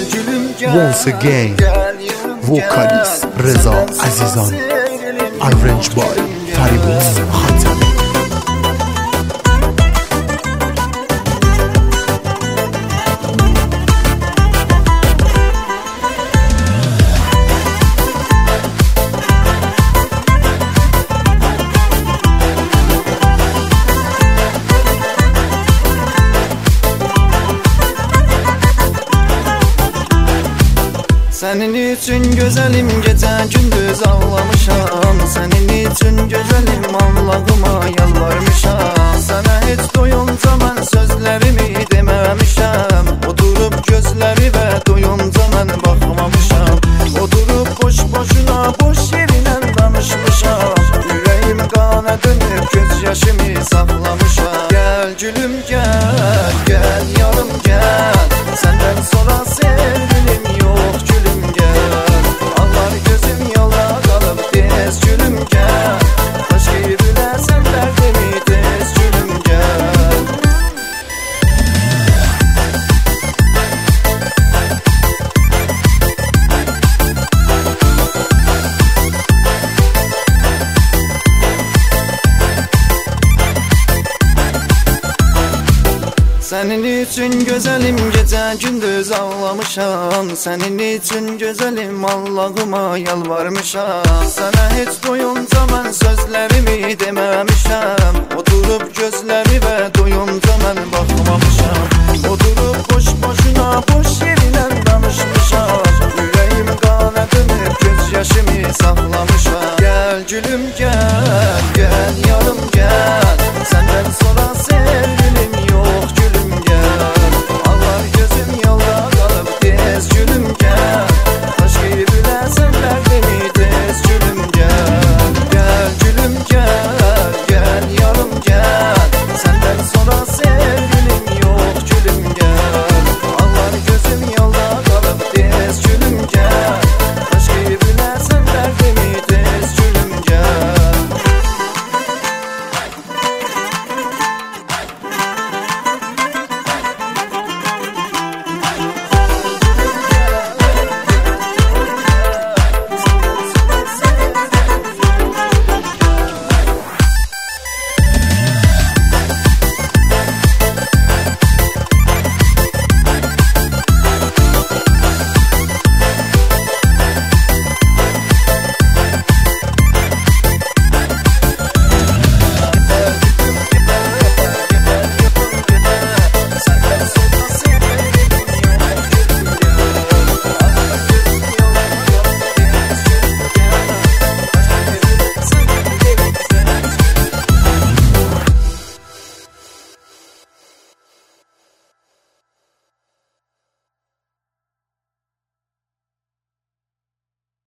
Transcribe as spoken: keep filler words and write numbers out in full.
Once again, vocalist Reza Azizan, arranged by Faribos Khatami. Senin için güzelim gece gündüz ağlamışam. Senin için güzelim Allah'ıma yalvarmışam. Sana hiç doyunca ben sözlerimi dememişem. Oturup gözleri ve doyunca ben bakmamışam. Oturup boş boşuna boş yerine danışmışam. Yüreğim kana dönüp gözyaşımı saklamışam. Gel gülüm gel, gel yarım gel. Senden sonra sevgilim yok gülüm. Senin için güzelim gece gündüz ağlamışam. Senin için güzelim Allah'ıma yalvarmışam. Sana hiç doyunca ben sözlerimi dememişem. Oturup gözleri ve doyunca ben bakmamışam.